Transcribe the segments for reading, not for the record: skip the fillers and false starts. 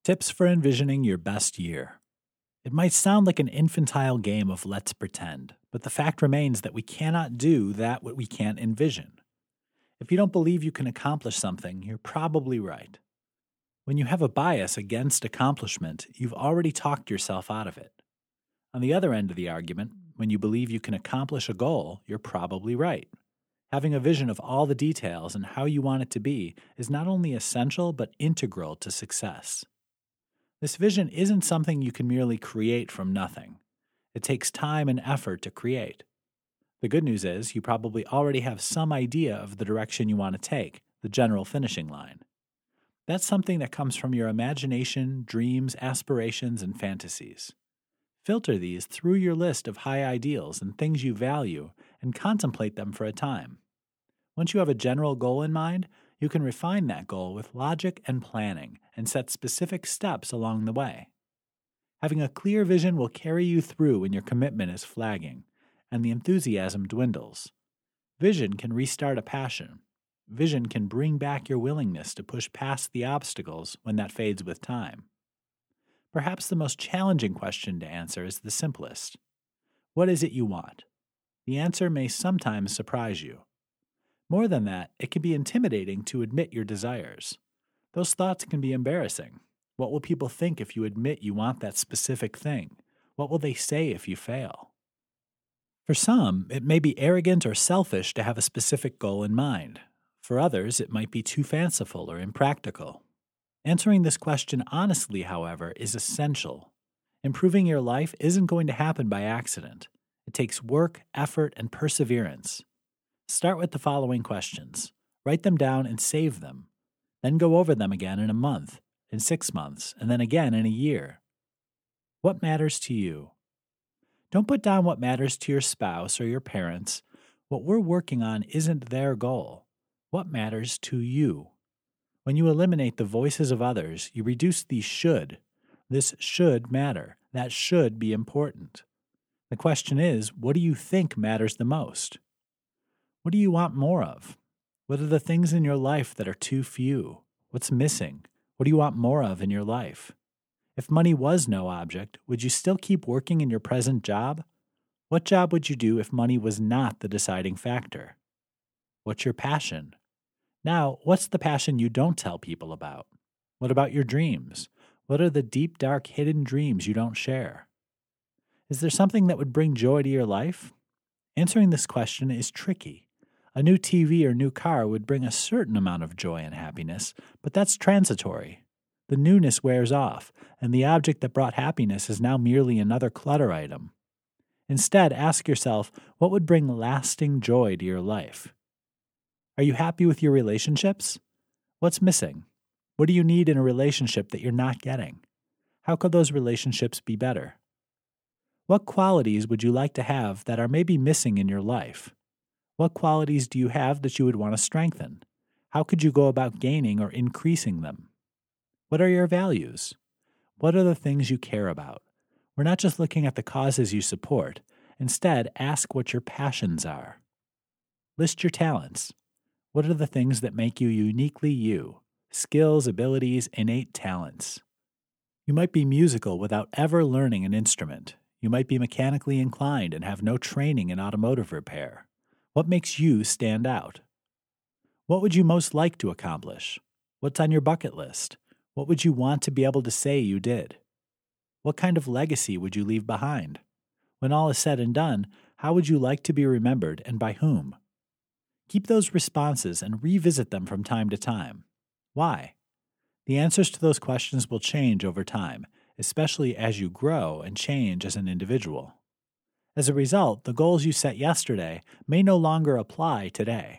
Tips for envisioning your best year. It might sound like an infantile game of let's pretend, but the fact remains that we cannot do that what we can't envision. If you don't believe you can accomplish something, you're probably right. When you have a bias against accomplishment, you've already talked yourself out of it. On the other end of the argument, when you believe you can accomplish a goal, you're probably right. Having a vision of all the details and how you want it to be is not only essential but integral to success. This vision isn't something you can merely create from nothing. It takes time and effort to create. The good news is you probably already have some idea of the direction you want to take, the general finishing line. That's something that comes from your imagination, dreams, aspirations, and fantasies. Filter these through your list of high ideals and things you value and contemplate them for a time. Once you have a general goal in mind, you can refine that goal with logic and planning and set specific steps along the way. Having a clear vision will carry you through when your commitment is flagging and the enthusiasm dwindles. Vision can restart a passion. Vision can bring back your willingness to push past the obstacles when that fades with time. Perhaps the most challenging question to answer is the simplest. What is it you want? The answer may sometimes surprise you. More than that, it can be intimidating to admit your desires. Those thoughts can be embarrassing. What will people think if you admit you want that specific thing? What will they say if you fail? For some, it may be arrogant or selfish to have a specific goal in mind. For others, it might be too fanciful or impractical. Answering this question honestly, however, is essential. Improving your life isn't going to happen by accident. It takes work, effort, and perseverance. Start with the following questions. Write them down and save them. Then go over them again in a month, in 6 months, and then again in a year. What matters to you? Don't put down what matters to your spouse or your parents. What we're working on isn't their goal. What matters to you? When you eliminate the voices of others, you reduce the should. This should matter. That should be important. The question is, what do you think matters the most? What do you want more of? What are the things in your life that are too few? What's missing? What do you want more of in your life? If money was no object, would you still keep working in your present job? What job would you do if money was not the deciding factor? What's your passion? Now, what's the passion you don't tell people about? What about your dreams? What are the deep, dark, hidden dreams you don't share? Is there something that would bring joy to your life? Answering this question is tricky. A new TV or new car would bring a certain amount of joy and happiness, but that's transitory. The newness wears off, and the object that brought happiness is now merely another clutter item. Instead, ask yourself, what would bring lasting joy to your life? Are you happy with your relationships? What's missing? What do you need in a relationship that you're not getting? How could those relationships be better? What qualities would you like to have that are maybe missing in your life? What qualities do you have that you would want to strengthen? How could you go about gaining or increasing them? What are your values? What are the things you care about? We're not just looking at the causes you support. Instead, ask what your passions are. List your talents. What are the things that make you uniquely you? Skills, abilities, innate talents. You might be musical without ever learning an instrument. You might be mechanically inclined and have no training in automotive repair. What makes you stand out? What would you most like to accomplish? What's on your bucket list? What would you want to be able to say you did? What kind of legacy would you leave behind? When all is said and done, how would you like to be remembered and by whom? Keep those responses and revisit them from time to time. Why? The answers to those questions will change over time, especially as you grow and change as an individual. As a result, the goals you set yesterday may no longer apply today.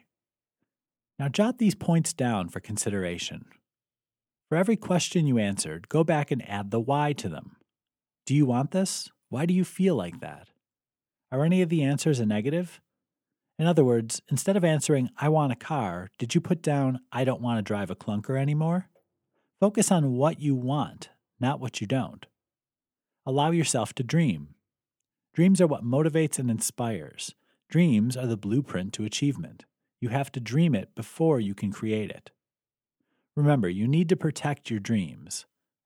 Now jot these points down for consideration. For every question you answered, go back and add the why to them. Do you want this? Why do you feel like that? Are any of the answers a negative? In other words, instead of answering, I want a car, did you put down, I don't want to drive a clunker anymore? Focus on what you want, not what you don't. Allow yourself to dream. Dreams are what motivates and inspires. Dreams are the blueprint to achievement. You have to dream it before you can create it. Remember, you need to protect your dreams.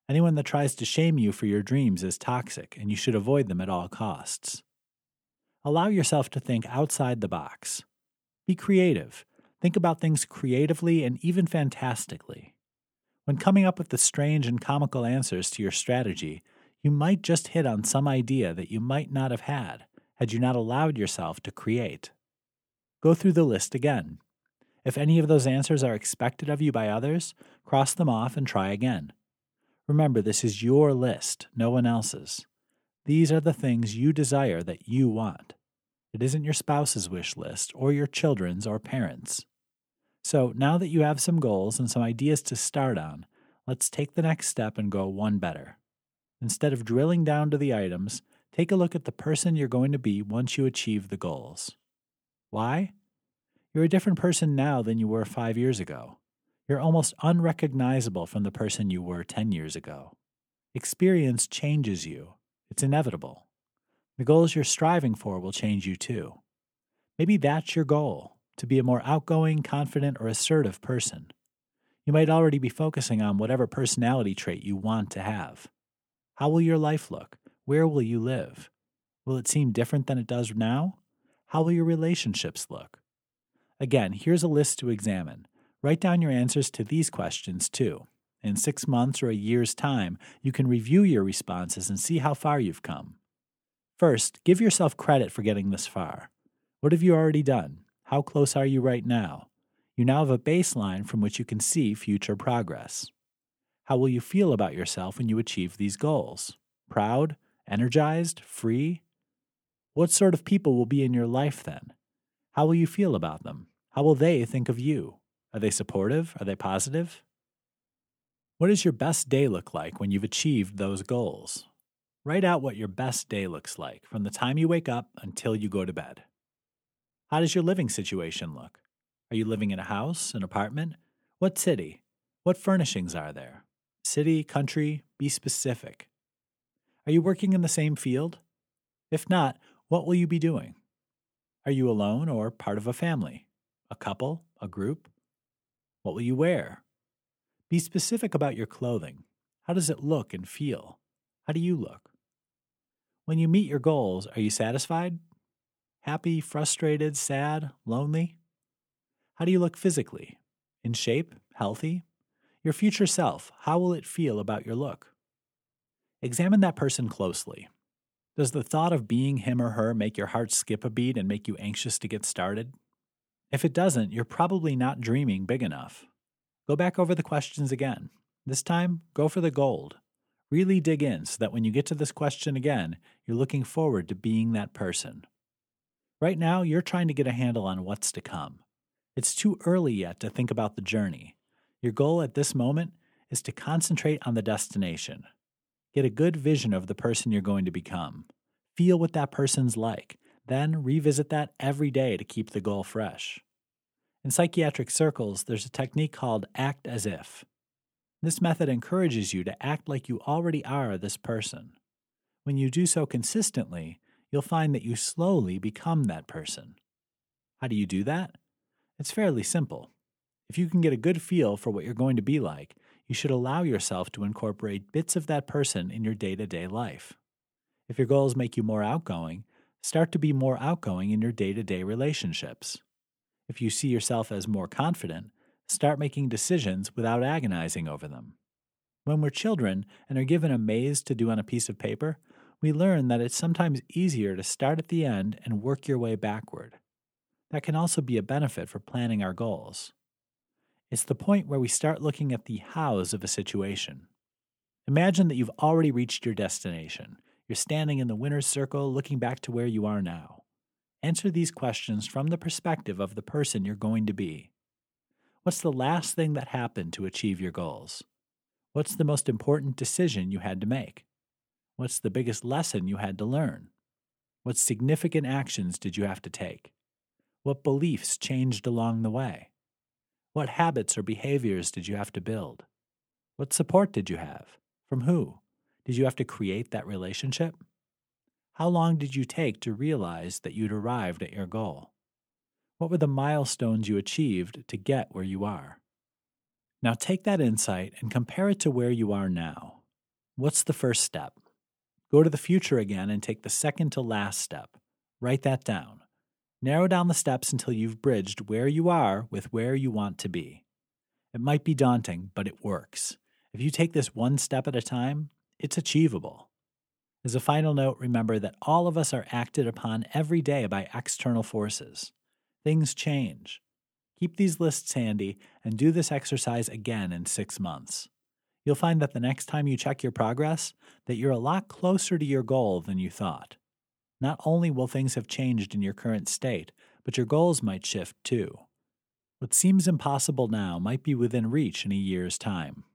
Anyone that tries to shame you for your dreams is toxic, and you should avoid them at all costs. Allow yourself to think outside the box. Be creative. Think about things creatively and even fantastically. When coming up with the strange and comical answers to your strategy, you might just hit on some idea that you might not have had you not allowed yourself to create. Go through the list again. If any of those answers are expected of you by others, cross them off and try again. Remember, this is your list, no one else's. These are the things you desire that you want. It isn't your spouse's wish list or your children's or parents'. So now that you have some goals and some ideas to start on, let's take the next step and go one better. Instead of drilling down to the items, take a look at the person you're going to be once you achieve the goals. Why? You're a different person now than you were 5 years ago. You're almost unrecognizable from the person you were 10 years ago. Experience changes you. It's inevitable. The goals you're striving for will change you too. Maybe that's your goal, to be a more outgoing, confident, or assertive person. You might already be focusing on whatever personality trait you want to have. How will your life look? Where will you live? Will it seem different than it does now? How will your relationships look? Again, here's a list to examine. Write down your answers to these questions too. In 6 months or a year's time, you can review your responses and see how far you've come. First, give yourself credit for getting this far. What have you already done? How close are you right now? You now have a baseline from which you can see future progress. How will you feel about yourself when you achieve these goals? Proud? Energized? Free? What sort of people will be in your life then? How will you feel about them? How will they think of you? Are they supportive? Are they positive? What does your best day look like when you've achieved those goals? Write out what your best day looks like from the time you wake up until you go to bed. How does your living situation look? Are you living in a house, an apartment? What city? What furnishings are there? City, country, be specific. Are you working in the same field? If not, what will you be doing? Are you alone or part of a family? A couple? A group? What will you wear? Be specific about your clothing. How does it look and feel? How do you look? When you meet your goals, are you satisfied? Happy, frustrated, sad, lonely? How do you look physically? In shape? Healthy? Your future self, how will it feel about your look? Examine that person closely. Does the thought of being him or her make your heart skip a beat and make you anxious to get started? If it doesn't, you're probably not dreaming big enough. Go back over the questions again. This time, go for the gold. Really dig in so that when you get to this question again, you're looking forward to being that person. Right now, you're trying to get a handle on what's to come. It's too early yet to think about the journey. Your goal at this moment is to concentrate on the destination. Get a good vision of the person you're going to become. Feel what that person's like. Then revisit that every day to keep the goal fresh. In psychiatric circles, there's a technique called act as if. This method encourages you to act like you already are this person. When you do so consistently, you'll find that you slowly become that person. How do you do that? It's fairly simple. If you can get a good feel for what you're going to be like, you should allow yourself to incorporate bits of that person in your day-to-day life. If your goals make you more outgoing, start to be more outgoing in your day-to-day relationships. If you see yourself as more confident, start making decisions without agonizing over them. When we're children and are given a maze to do on a piece of paper, we learn that it's sometimes easier to start at the end and work your way backward. That can also be a benefit for planning our goals. It's the point where we start looking at the hows of a situation. Imagine that you've already reached your destination. You're standing in the winner's circle looking back to where you are now. Answer these questions from the perspective of the person you're going to be. What's the last thing that happened to achieve your goals? What's the most important decision you had to make? What's the biggest lesson you had to learn? What significant actions did you have to take? What beliefs changed along the way? What habits or behaviors did you have to build? What support did you have? From who? Did you have to create that relationship? How long did you take to realize that you'd arrived at your goal? What were the milestones you achieved to get where you are? Now take that insight and compare it to where you are now. What's the first step? Go to the future again and take the second to last step. Write that down. Narrow down the steps until you've bridged where you are with where you want to be. It might be daunting, but it works. If you take this one step at a time, it's achievable. As a final note, remember that all of us are acted upon every day by external forces. Things change. Keep these lists handy and do this exercise again in 6 months. You'll find that the next time you check your progress, that you're a lot closer to your goal than you thought. Not only will things have changed in your current state, but your goals might shift too. What seems impossible now might be within reach in a year's time.